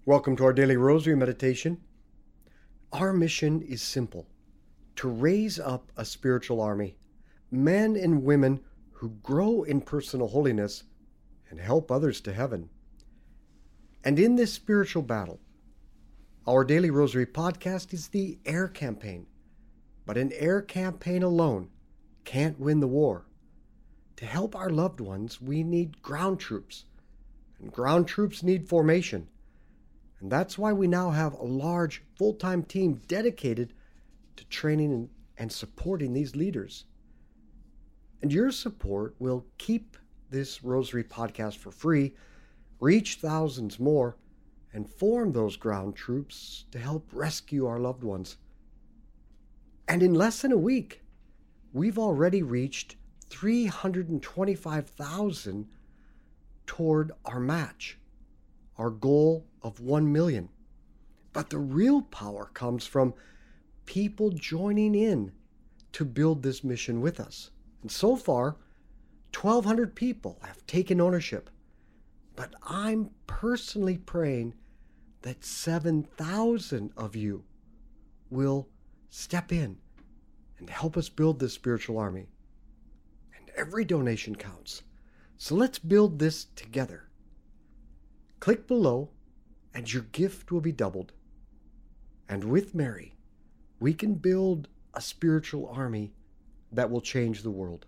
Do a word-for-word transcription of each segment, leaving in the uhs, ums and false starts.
Welcome to our daily rosary meditation. Our mission is simple: to raise up a spiritual army, men and women who grow in personal holiness and help others to heaven. And in this spiritual battle, our daily rosary podcast is the air campaign. But an air campaign alone can't win the war. To help our loved ones, we need ground troops, and ground troops need formation. And that's why we now have a large full-time team dedicated to training and supporting these leaders. And your support will keep this Rosary podcast for free, reach thousands more, and form those ground troops to help rescue our loved ones. And in less than a week, we've already reached three hundred twenty-five thousand toward our match, our goal of one million. But the real power comes from people joining in to build this mission with us. And so far, twelve hundred people have taken ownership. But I'm personally praying that seven thousand of you will step in and help us build this spiritual army. And every donation counts. So let's build this together. Click below and your gift will be doubled. And with Mary, we can build a spiritual army that will change the world.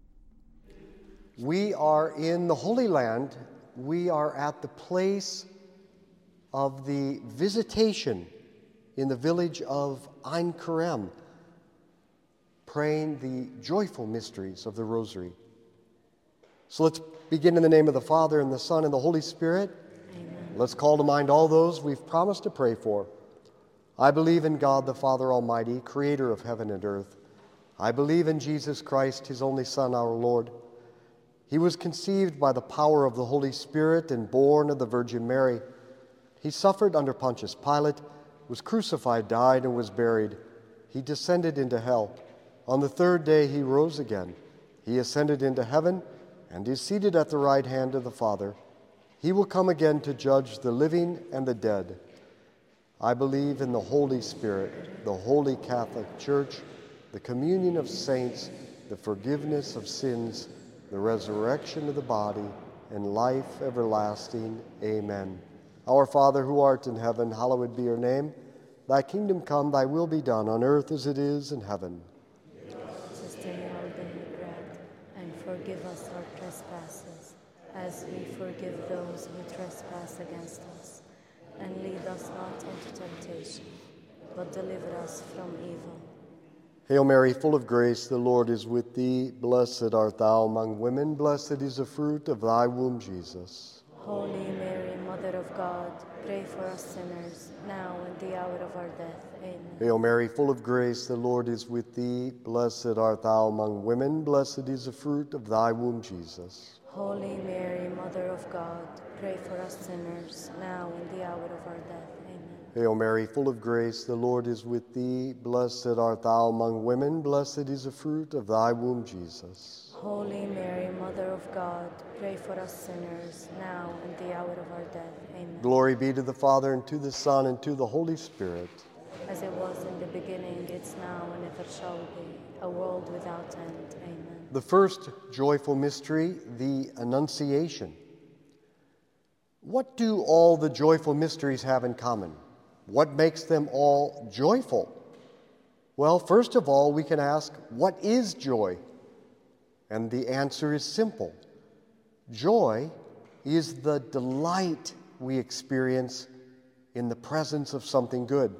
We are in the Holy Land. We are at the place of the visitation in the village of Ein Kerem, praying the joyful mysteries of the Rosary. So let's begin in the name of the Father, and the Son, and the Holy Spirit. Amen. Let's call to mind all those we've promised to pray for. I believe in God, the Father Almighty, creator of heaven and earth. I believe in Jesus Christ, his only Son, our Lord. He was conceived by the power of the Holy Spirit and born of the Virgin Mary. He suffered under Pontius Pilate, was crucified, died, and was buried. He descended into hell. On the third day he rose again. He ascended into heaven and is seated at the right hand of the Father. He will come again to judge the living and the dead. I believe in the Holy Spirit, the Holy Catholic Church, the communion of saints, the forgiveness of sins, the resurrection of the body, and life everlasting. Amen. Our Father, who art in heaven, hallowed be your name. Thy kingdom come, thy will be done on earth as it is in heaven. Sustain our daily bread, and forgive us our trespasses, as we forgive those who trespass against us. And lead us not into temptation, but deliver us from evil. Hail Mary, full of grace, the Lord is with thee. Blessed art thou among women. Blessed is the fruit of thy womb, Jesus. Holy Mary, Mother of God, pray for us sinners, now and the hour of our death. Amen. Hail Mary, full of grace, the Lord is with thee. Blessed art thou among women. Blessed is the fruit of thy womb, Jesus. Holy Mary, Mother of God, pray for us sinners, now and the hour of our death. Amen. Hail Mary, full of grace, the Lord is with thee. Blessed art thou among women. Blessed is the fruit of thy womb, Jesus. Holy Mary, Mother of God, pray for us sinners, now and the hour of our death. Amen. Glory be to the Father, and to the Son, and to the Holy Spirit. As it was in the beginning, it's now, and ever shall be, a world without end. Amen. The first joyful mystery, the Annunciation. What do all the joyful mysteries have in common? What makes them all joyful? Well, first of all, we can ask, what is joy? And the answer is simple. Joy is the delight we experience in the presence of something good.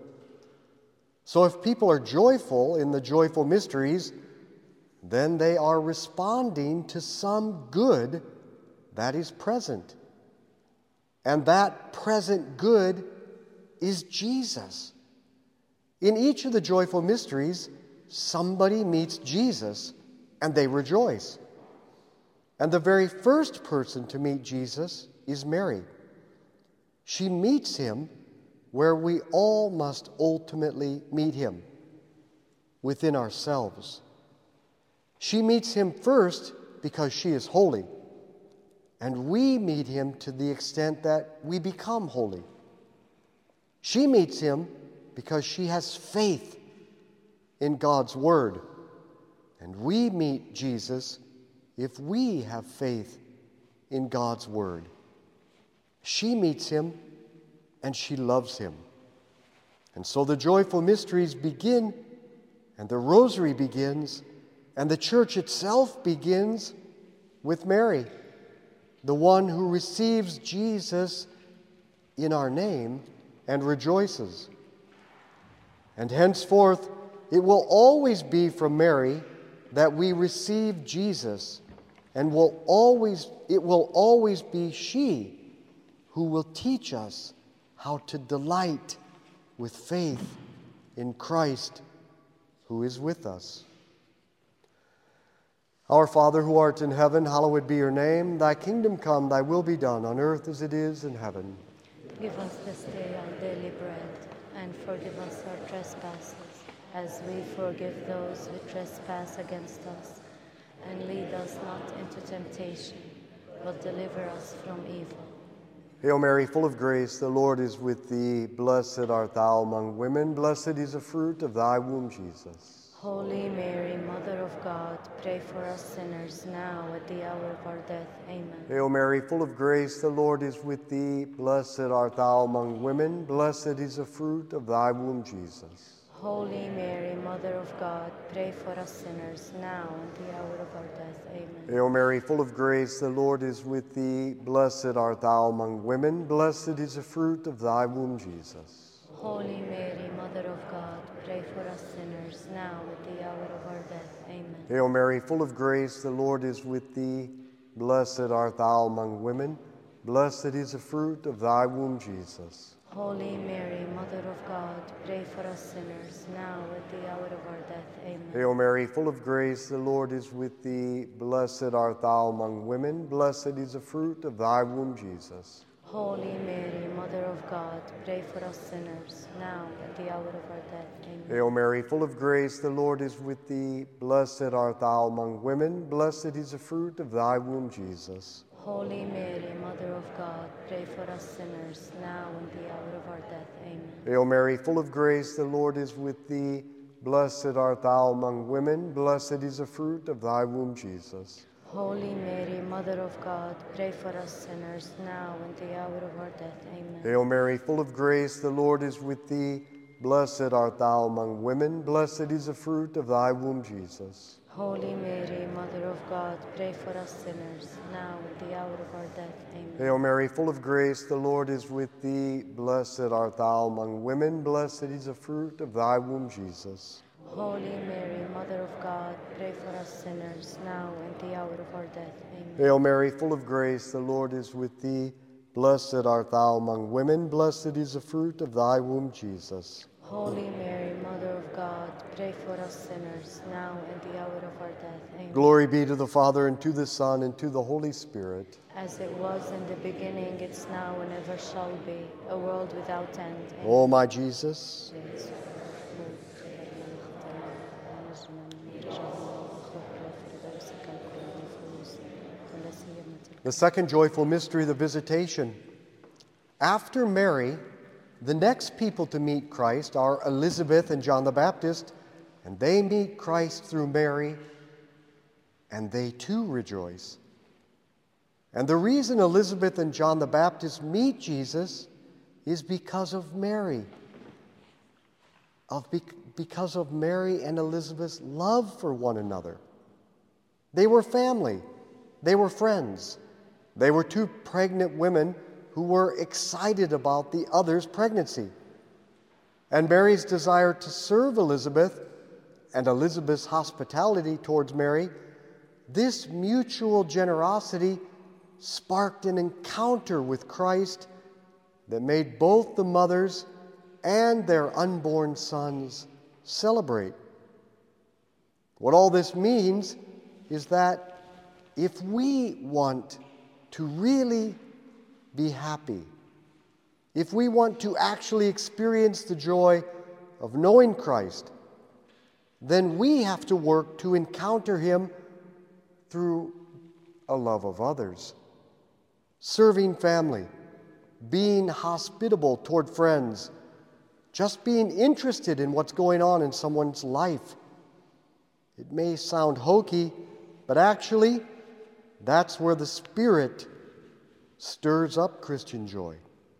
So if people are joyful in the joyful mysteries, then they are responding to some good that is present. And that present good is Jesus. In each of the joyful mysteries, somebody meets Jesus and they rejoice. And the very first person to meet Jesus is Mary. She meets him where we all must ultimately meet him, within ourselves. She meets him first because she is holy, and we meet him to the extent that we become holy. She meets him because she has faith in God's word. And we meet Jesus if we have faith in God's word. She meets him and she loves him. And so the joyful mysteries begin, and the rosary begins, and the church itself begins with Mary, the one who receives Jesus in our name and rejoices. And henceforth, it will always be from Mary that we receive Jesus, and will always it will always be she who will teach us how to delight with faith in Christ who is with us. Our Father who art in heaven, hallowed be your name. Thy kingdom come, thy will be done on earth as it is in heaven. Give us this day our daily bread, and forgive us our trespasses, as we forgive those who trespass against us. And lead us not into temptation, but deliver us from evil. Hail Mary, full of grace, the Lord is with thee. Blessed art thou among women. Blessed is the fruit of thy womb, Jesus. Holy Mary, Mother of God, pray for us sinners now at the hour of our death. Amen. Hail Mary, full of grace, the Lord is with thee. Blessed art thou among women. Blessed is the fruit of thy womb, Jesus. Holy Mary, Mother of God, pray for us sinners now and the hour of our death. Amen. Hail Mary, full of grace, the Lord is with thee. Blessed art thou among women. Blessed is the fruit of thy womb, Jesus. Holy Mary, Mother of God, pray for us sinners now at the hour of our death. Amen. Hail Mary, full of grace, the Lord is with thee. Blessed art thou among women. Blessed is the fruit of thy womb, Jesus. Holy Mary, Mother of God, pray for us sinners now at the hour of our death. Amen. Hail Mary, full of grace, the Lord is with thee. Blessed art thou among women. Blessed is the fruit of thy womb, Jesus. Holy Mary, Mother of God, pray for us sinners now at the hour of our death. Amen. Hail Mary, full of grace, the Lord is with thee. Blessed art thou among women. Blessed is the fruit of thy womb, Jesus. Holy Mary, Mother of God, pray for us sinners now and the hour of our death. Amen. Hail Mary, full of grace, the Lord is with thee. Blessed art thou among women. Blessed is the fruit of thy womb, Jesus. Holy Mary, Mother of God, pray for us sinners now and the hour of our death. Amen. Hail Mary, full of grace, the Lord is with thee. Blessed art thou among women. Blessed is the fruit of thy womb, Jesus. Holy Mary, Mother of God, pray for us sinners now at the hour of our death. Amen. Hail Mary, full of grace, the Lord is with thee. Blessed art thou among women. Blessed is the fruit of thy womb, Jesus. Holy Mary, Mother of God, pray for us sinners now and the hour of our death. Amen. Hail Mary, full of grace, the Lord is with thee. Blessed art thou among women. Blessed is the fruit of thy womb, Jesus. Holy Mary, Mother of God, pray for us sinners now and the hour of our death. Amen. Glory be to the Father, and to the Son, and to the Holy Spirit. As it was in the beginning, it's now and ever shall be, a world without end. Amen. O my Jesus, the second joyful mystery, the Visitation. After Mary, the next people to meet Christ are Elizabeth and John the Baptist, and they meet Christ through Mary, and they too rejoice. And the reason Elizabeth and John the Baptist meet Jesus is because of Mary, of because of Mary and Elizabeth's love for one another. They were family. They were friends. They were two pregnant women who were excited about the other's pregnancy. And Mary's desire to serve Elizabeth and Elizabeth's hospitality towards Mary, this mutual generosity sparked an encounter with Christ that made both the mothers and their unborn sons celebrate. What all this means is that if we want to really be happy, if we want to actually experience the joy of knowing Christ, then we have to work to encounter Him through a love of others, serving family, being hospitable toward friends, just being interested in what's going on in someone's life. It may sound hokey, but actually, that's where the Spirit stirs up Christian joy.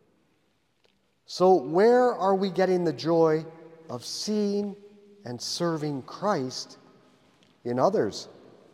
So where are we getting the joy of seeing and serving Christ in others?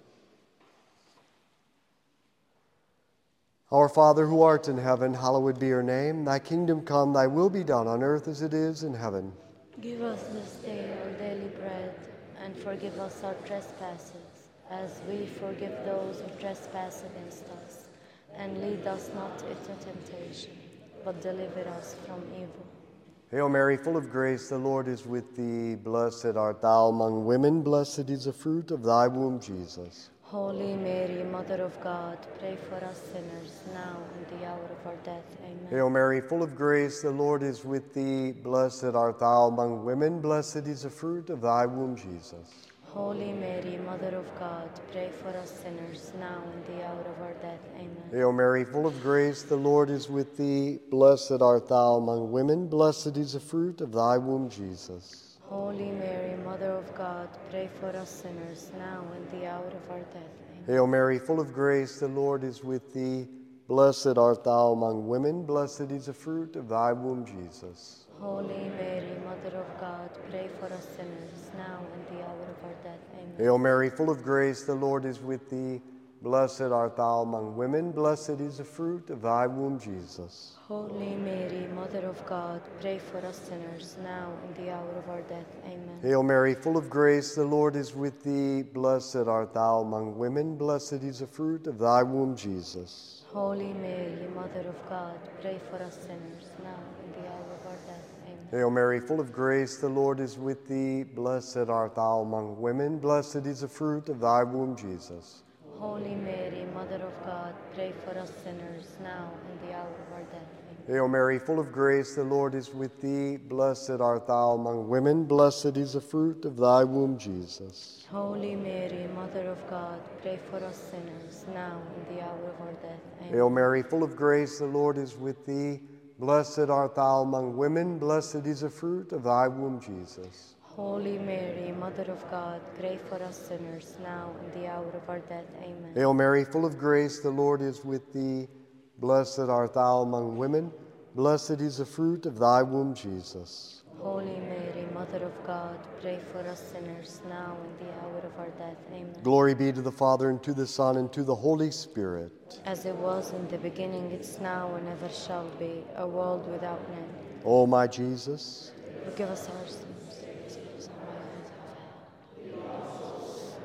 Our Father who art in heaven, hallowed be your name. Thy kingdom come, thy will be done on earth as it is in heaven. Give us this day our daily bread, and forgive us our trespasses, as we forgive those who trespass against us. And lead us not into temptation, but deliver us from evil. Hail Mary, full of grace, the Lord is with thee. Blessed art thou among women, blessed is the fruit of thy womb, Jesus. Holy Mary, Mother of God, pray for us sinners, now and the hour of our death. Amen. Hail Mary, full of grace, the Lord is with thee. Blessed art thou among women, blessed is the fruit of thy womb, Jesus. Holy Mary, Mother of God, pray for us sinners, now and the hour of our death. Amen. Hail Mary, full of grace, the Lord is with thee. Blessed art thou among women, blessed is the fruit of thy womb, Jesus. Holy Mary, Mother of God, pray for us sinners, now and the hour of our death. Amen. Hail Mary, full of grace, the Lord is with thee. Blessed art thou among women, blessed is the fruit of thy womb, Jesus. Holy Mary, Mother of God, pray for us sinners, now and the hour of our death. Amen. Hail Mary, full of grace, the Lord is with thee. Blessed art thou among women, blessed is the fruit of thy womb, Jesus. Holy Mary, Mother of God, pray for us sinners, now and the hour of our death. Amen. Hail Mary, full of grace, the Lord is with thee. Blessed art thou among women, blessed is the fruit of thy womb, Jesus. Holy Mary, Mother of God, pray for us sinners, now and the hour of our death. Amen. Hail Mary, full of grace, the Lord is with thee. Blessed art thou among women, blessed is the fruit of thy womb, Jesus. Holy Mary, Mother of God, pray for us sinners, now and the hour of our death. Amen. Hail Mary, full of grace, the Lord is with thee. Blessed art thou among women, blessed is the fruit of thy womb, Jesus. Holy Mary, Mother of God, pray for us sinners, now and the hour of our death. Amen. Hail Mary, full of grace, the Lord is with thee. Blessed art thou among women, blessed is the fruit of thy womb, Jesus. Holy Mary, Mother of God, pray for us sinners, now and the hour of our death. Amen. Hail Mary, full of grace, the Lord is with thee. Blessed art thou among women, blessed is the fruit of thy womb, Jesus. Holy Mary, Mother of God, pray for us sinners, now and the hour of our death. Amen. Glory be to the Father, and to the Son, and to the Holy Spirit. As it was in the beginning, it's now, and ever shall be, a world without end. O my Jesus, Forgive us our sins. Save us from the fires of hell.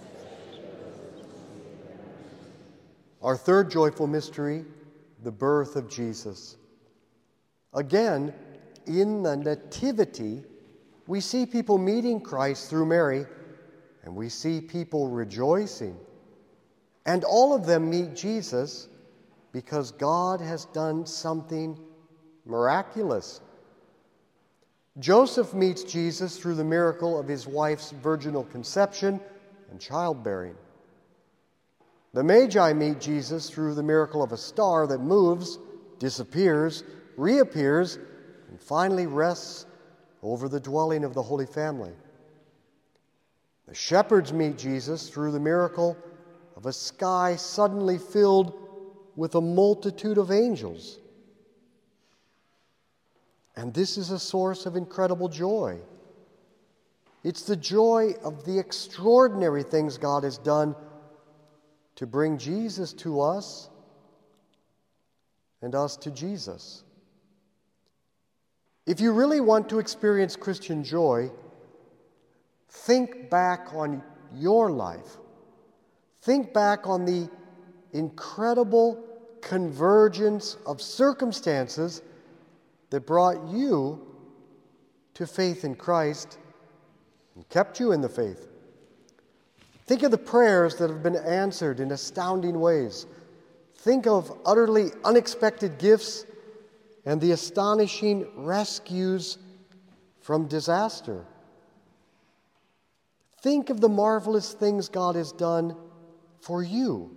our third joyful mystery, the birth of Jesus. Again, in the Nativity, we see people meeting Christ through Mary, and we see people rejoicing. And all of them meet Jesus because God has done something miraculous. Joseph meets Jesus through the miracle of his wife's virginal conception and childbearing. The Magi meet Jesus through the miracle of a star that moves, disappears, reappears, and finally rests over the dwelling of the Holy Family. The shepherds meet Jesus through the miracle of a sky suddenly filled with a multitude of angels. And this is a source of incredible joy. It's the joy of the extraordinary things God has done to bring Jesus to us and us to Jesus. If you really want to experience Christian joy, think back on your life. Think back on the incredible convergence of circumstances that brought you to faith in Christ and kept you in the faith. Think of the prayers that have been answered in astounding ways. Think of utterly unexpected gifts and the astonishing rescues from disaster. Think of the marvelous things God has done for you.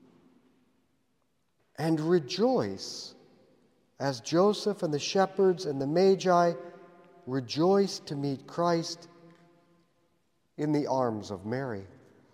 And rejoice as Joseph and the shepherds and the Magi rejoice to meet Christ in the arms of Mary.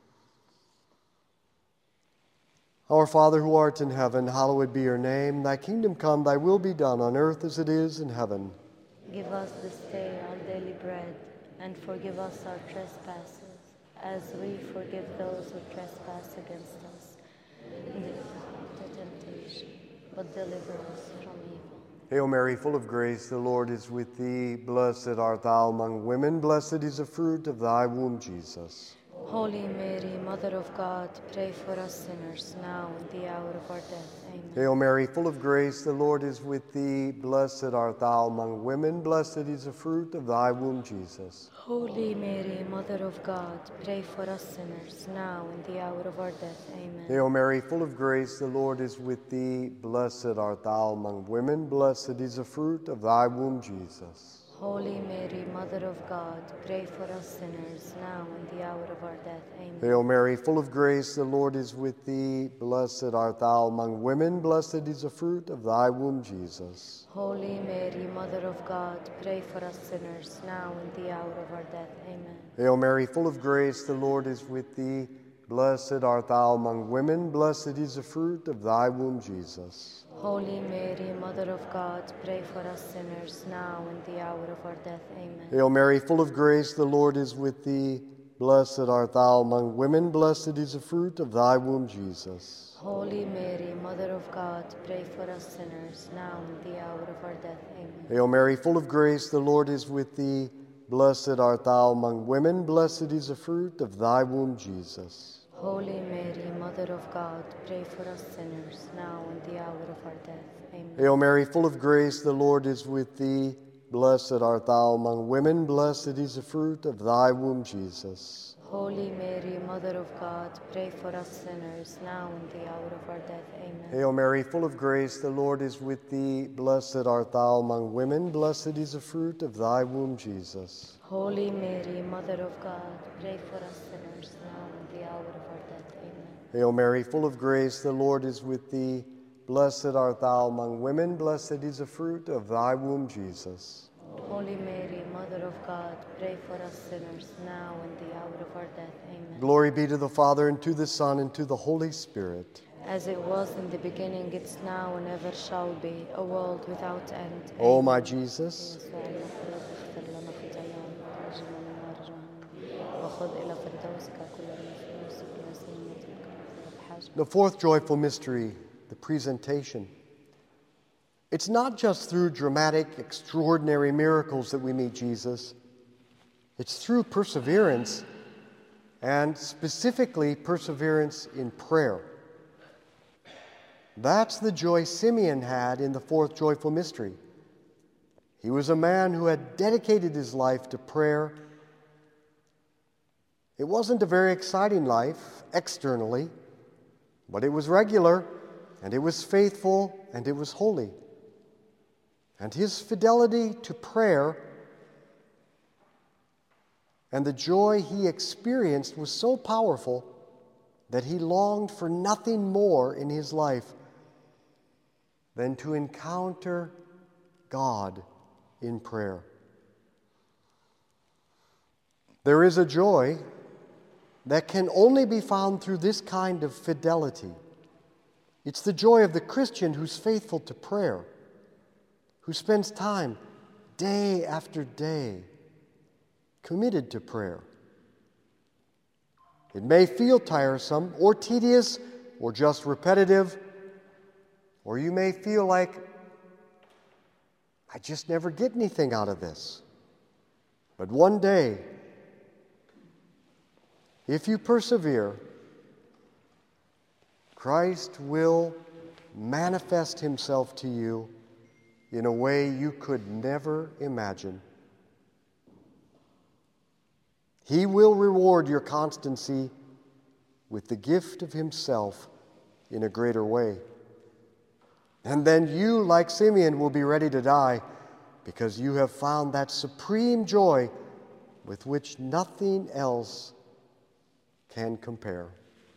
Our Father who art in heaven, hallowed be your name. Thy kingdom come, thy will be done on earth as it is in heaven. Give us this day our daily bread, and forgive us our trespasses, as we forgive those who trespass against us. And lead us not into temptation, but deliver us from evil. Hail Mary, full of grace, the Lord is with thee. Blessed art thou among women, blessed is the fruit of thy womb, Jesus. Holy Mary, Mother of God, pray for us sinners, now and the hour of our death. Amen. Hail Mary, full of grace, the Lord is with thee. Blessed art thou among women, blessed is the fruit of thy womb, Jesus. Holy Mary, Mother of God, pray for us sinners, now and the hour of our death. Amen. Hail Mary, full of grace, the Lord is with thee. Blessed art thou among women, blessed is the fruit of thy womb, Jesus. Holy Mary, Mother of God, pray for us sinners, now and the hour of our death. Amen. Hail Mary, full of grace, the Lord is with thee. Blessed art thou among women, blessed is the fruit of thy womb, Jesus. Holy Mary, Mother of God, pray for us sinners, now and the hour of our death. Amen. Hail Mary, full of grace, the Lord is with thee. Blessed art thou among women, blessed is the fruit of thy womb, Jesus. Holy Mary, Mother of God, pray for us sinners, now and the hour of our death. Amen. Hail Mary, full of grace, the Lord is with thee. Blessed art thou among women, blessed is the fruit of thy womb, Jesus. Holy Mary, Mother of God, pray for us sinners, now and the hour of our death. Amen. Hail Mary, full of grace, the Lord is with thee. Blessed art thou among women, blessed is the fruit of thy womb, Jesus. Holy Mary, Mother of God, pray for us sinners, now and the hour of our death. Amen. Hail Mary, full of grace, the Lord is with thee. Blessed art thou among women, blessed is the fruit of thy womb, Jesus. Holy Mary, Mother of God, pray for us sinners, now and the hour of our death. Amen. Hail Mary, full of grace, the Lord is with thee. Blessed art thou among women, blessed is the fruit of thy womb, Jesus. Holy Mary, Mother of God, pray for us sinners, now and the hour of our death. Amen. Hail Mary, full of grace, the Lord is with thee. Blessed art thou among women, blessed is the fruit of thy womb, Jesus. Holy Mary, Mother of God, pray for us sinners, now and the hour of our death. Amen. Glory be to the Father, and to the Son, and to the Holy Spirit. As it was in the beginning, it's now, and ever shall be, a world without end. O Amen. my Jesus, the fourth joyful mystery, the presentation. It's not just through dramatic, extraordinary miracles that we meet Jesus. It's through perseverance, and specifically perseverance in prayer. That's the joy Simeon had in the fourth joyful mystery. He was a man who had dedicated his life to prayer. It wasn't a very exciting life externally, but it was regular, and it was faithful, and it was holy. And his fidelity to prayer and the joy he experienced was so powerful that he longed for nothing more in his life than to encounter God in prayer. There is a joy that can only be found through this kind of fidelity. It's the joy of the Christian who's faithful to prayer, who spends time day after day committed to prayer. It may feel tiresome or tedious or just repetitive, or you may feel like, I just never get anything out of this. But one day, if you persevere, Christ will manifest himself to you in a way you could never imagine. He will reward your constancy with the gift of himself in a greater way. And then you, like Simeon, will be ready to die because you have found that supreme joy with which nothing else can compare.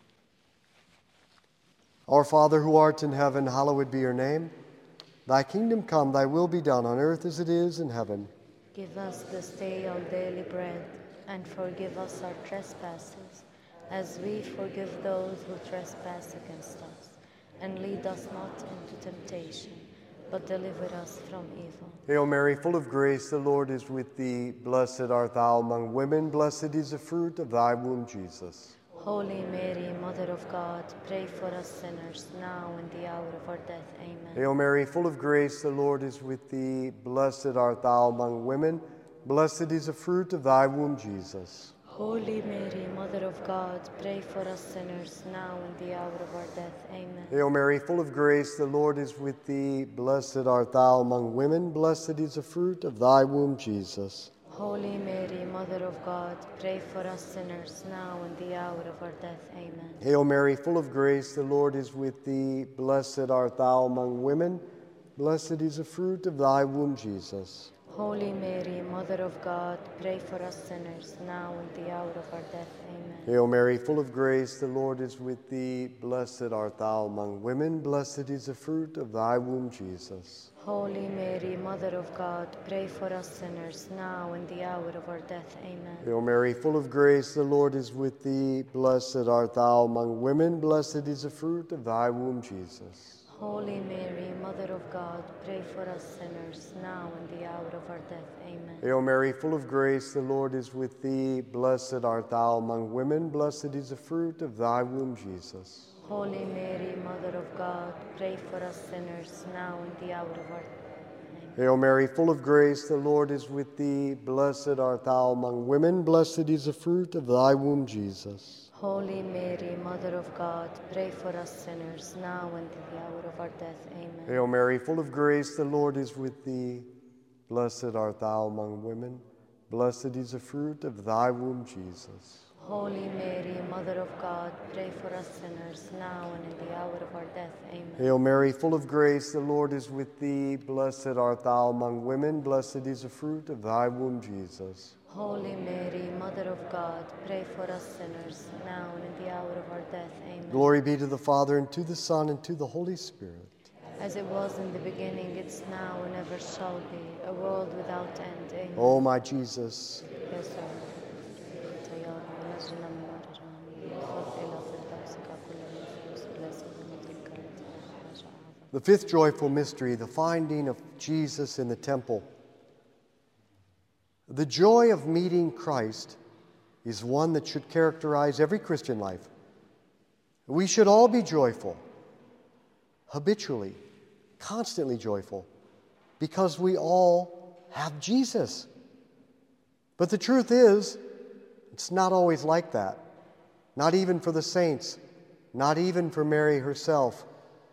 Our Father who art in heaven, hallowed be your name. Thy kingdom come, thy will be done on earth as it is in heaven. Give us this day our daily bread, and forgive us our trespasses, as we forgive those who trespass against us. And lead us not into temptation, but deliver us from evil. Hail Mary, full of grace, the Lord is with thee. Blessed art thou among women, blessed is the fruit of thy womb, Jesus. Holy Mary, Mother of God, pray for us sinners, now and the hour of our death. Amen. Hail Mary, full of grace, the Lord is with thee. Blessed art thou among women, blessed is the fruit of thy womb, Jesus. Holy Mary, Mother of God, pray for us sinners, now and the hour of our death. Amen. Hail Mary, full of grace, the Lord is with thee. Blessed art thou among women, blessed is the fruit of thy womb, Jesus. Holy Mary, Mother of God, pray for us sinners, now and the hour of our death. Amen. Hail Mary, full of grace, the Lord is with thee. Blessed art thou among women, blessed is the fruit of thy womb, Jesus. Holy Mary, Mother of God, pray for us sinners, now and the hour of our death. Amen. Hail Mary, full of grace, the Lord is with thee. Blessed art thou among women, blessed is the fruit of thy womb, Jesus. Holy Mary, Mother of God, pray for us sinners, now and the hour of our death. Amen. Hail Mary, full of grace, the Lord is with thee. Blessed art thou among women, blessed is the fruit of thy womb, Jesus. Holy Mary, Mother of God, pray for us sinners, now and the hour of our death. Amen. Hail Mary, full of grace, the Lord is with thee. Blessed art thou among women, blessed is the fruit of thy womb, Jesus. Holy Mary, Mother of God, pray for us sinners, now and the hour of our death. Hail Mary, full of grace, the Lord is with thee. Blessed art thou among women, blessed is the fruit of thy womb, Jesus. Holy Mary, Mother of God, pray for us sinners, now and in the hour of our death. Amen. Hail Mary, full of grace, the Lord is with thee. Blessed art thou among women, blessed is the fruit of thy womb, Jesus. Holy Mary, Mother of God, pray for us sinners, now and in the hour of our death. Amen. Hail Mary, full of grace, the Lord is with thee. Blessed art thou among women, blessed is the fruit of thy womb, Jesus. Holy Mary, Mother of God, pray for us sinners, now and in the hour of our death. Amen. Glory be to the Father, and to the Son, and to the Holy Spirit. As it was in the beginning, it's now, and ever shall be, a world without end. Amen. O my Jesus, Yes, sir. the fifth joyful mystery, the finding of Jesus in the temple. The joy of meeting Christ is one that should characterize every Christian life. We should all be joyful, habitually, constantly joyful, because we all have Jesus. But the truth is, it's not always like that. Not even for the saints, not even for Mary herself.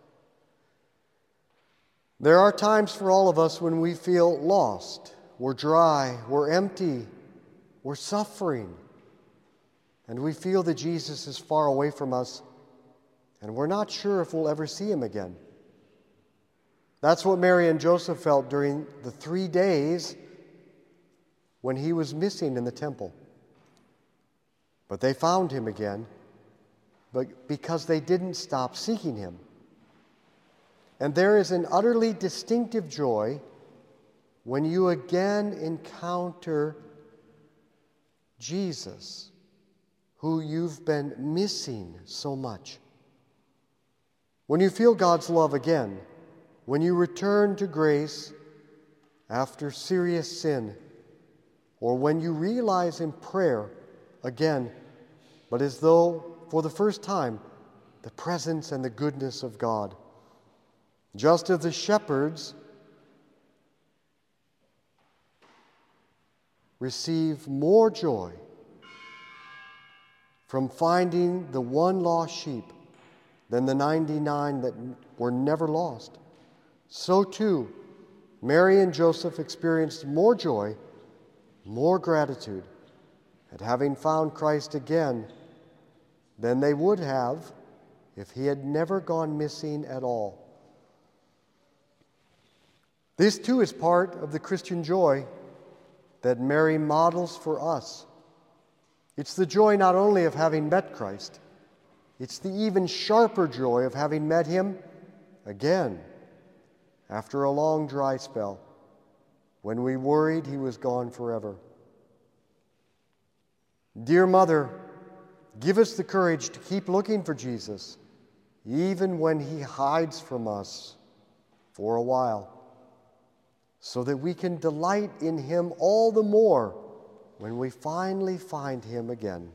There are times for all of us when we feel lost, we're dry, we're empty, we're suffering, and we feel that Jesus is far away from us, and we're not sure if we'll ever see him again. That's what Mary and Joseph felt during the three days when he was missing in the temple. But they found him again, but because they didn't stop seeking him. And there is an utterly distinctive joy when you again encounter Jesus, who you've been missing so much. When you feel God's love again, when you return to grace after serious sin, or when you realize in prayer again, but as though for the first time, the presence and the goodness of God. Just as the shepherds receive more joy from finding the one lost sheep than the ninety-nine that were never lost, so too Mary and Joseph experienced more joy, more gratitude at having found Christ again than they would have if he had never gone missing at all. This too is part of the Christian joy that Mary models for us. It's the joy not only of having met Christ, it's the even sharper joy of having met him again after a long dry spell, when we worried he was gone forever. Dear Mother, give us the courage to keep looking for Jesus, even when he hides from us for a while, so that we can delight in him all the more when we finally find him again.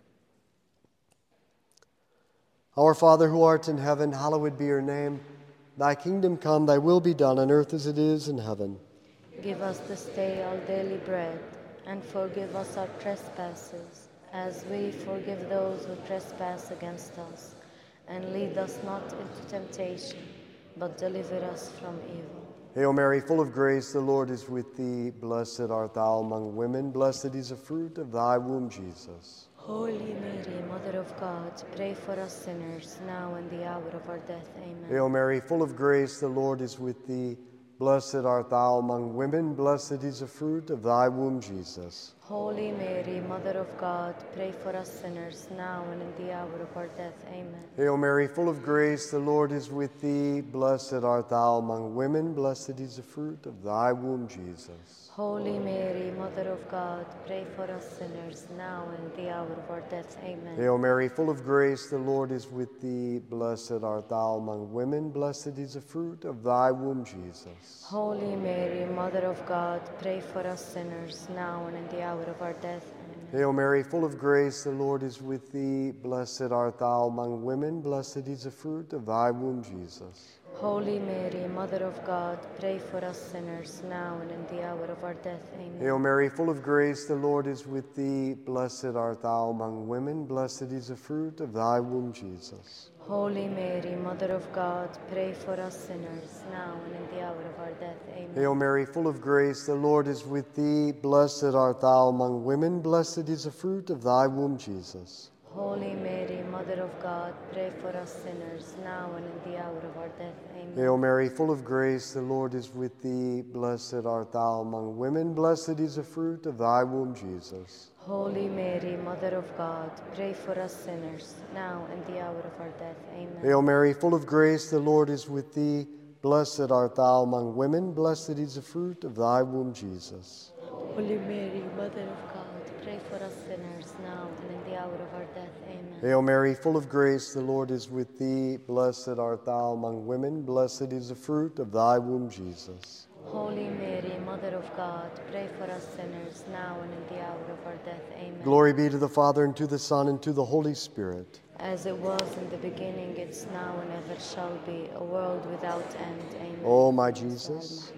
Our Father who art in heaven, hallowed be your name. Thy kingdom come, thy will be done on earth as it is in heaven. Give us this day our daily bread, and forgive us our trespasses, as we forgive those who trespass against us. And lead us not into temptation, but deliver us from evil. Hail Mary, full of grace, the Lord is with thee. Blessed art thou among women, blessed is the fruit of thy womb, Jesus. Holy Mary, Mother of God, pray for us sinners, now and the hour of our death. Amen. Hail Mary, full of grace, the Lord is with thee. Blessed art thou among women, blessed is the fruit of thy womb, Jesus. Holy Mary, Mother of God, pray for us sinners, now and in the hour of our death. Amen. Hail Mary, full of grace, the Lord is with thee. Blessed art thou among women, blessed is the fruit of thy womb, Jesus. Holy Mary, Mother of God, pray for us sinners, now and in the hour of our death. Amen. Hail Mary, full of grace, the Lord is with thee. Blessed art thou among women, blessed is the fruit of thy womb, Jesus. Holy Mary, Mother of God, pray for us sinners, now and in the hour of our death. Amen. Hail Mary, full of grace, the Lord is with thee. Blessed art thou among women, blessed is the fruit of thy womb, Jesus. Holy Mary, Mother of God, pray for us sinners, now and in the hour of our death. Amen. Hail Mary, full of grace, the Lord is with thee. Blessed art thou among women, blessed is the fruit of thy womb, Jesus. Holy Mary, Mother of God, pray for us sinners, now and in the hour of our death. Amen. Hail Mary, full of grace, the Lord is with thee. Blessed art thou among women, blessed is the fruit of thy womb, Jesus. Holy Mary, Mother of God, pray for us sinners, now and in the hour of our death. Amen. Hail Mary, full of grace, the Lord is with thee. Blessed art thou among women, blessed is the fruit of thy womb, Jesus. Holy Mary, Mother of God, pray for us sinners, now and the hour of our death. Amen. Hail Mary, full of grace, the Lord is with thee. Blessed art thou among women, blessed is the fruit of thy womb, Jesus. Holy Mary, Mother of God, pray for us sinners, now and in the hour of our death. Amen. Hail Mary, full of grace, the Lord is with thee. Blessed art thou among women, blessed is the fruit of thy womb, Jesus. Holy Mary, Mother of God, pray for us sinners, now and in the hour of our death. Amen. Glory be to the Father, and to the Son, and to the Holy Spirit. As it was in the beginning, it's now and ever shall be, a world without end. Amen. O my Jesus,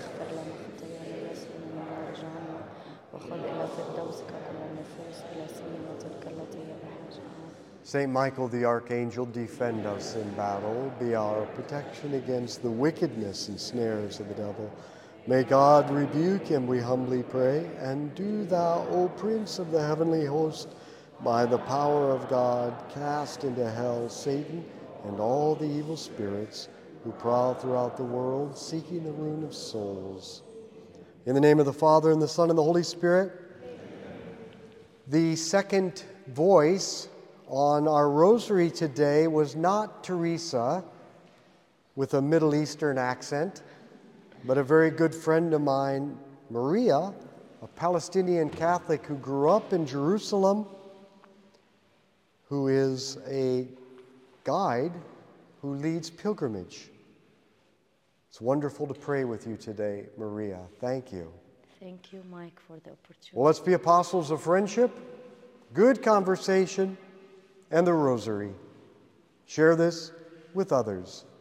Saint Michael the Archangel, defend us in battle. Be our protection against the wickedness and snares of the devil. May God rebuke him, we humbly pray. And do thou, O Prince of the heavenly host, by the power of God, cast into hell Satan and all the evil spirits who prowl throughout the world, seeking the ruin of souls. In the name of the Father, and the Son, and the Holy Spirit. The second voice on our rosary today was not Teresa with a Middle Eastern accent, but a very good friend of mine, Maria, a Palestinian Catholic who grew up in Jerusalem, who is a guide who leads pilgrimage. It's wonderful to pray with you today, Maria. Thank you. Thank you, Mike, for the opportunity. Well, let's be apostles of friendship, good conversation, and the rosary. Share this with others.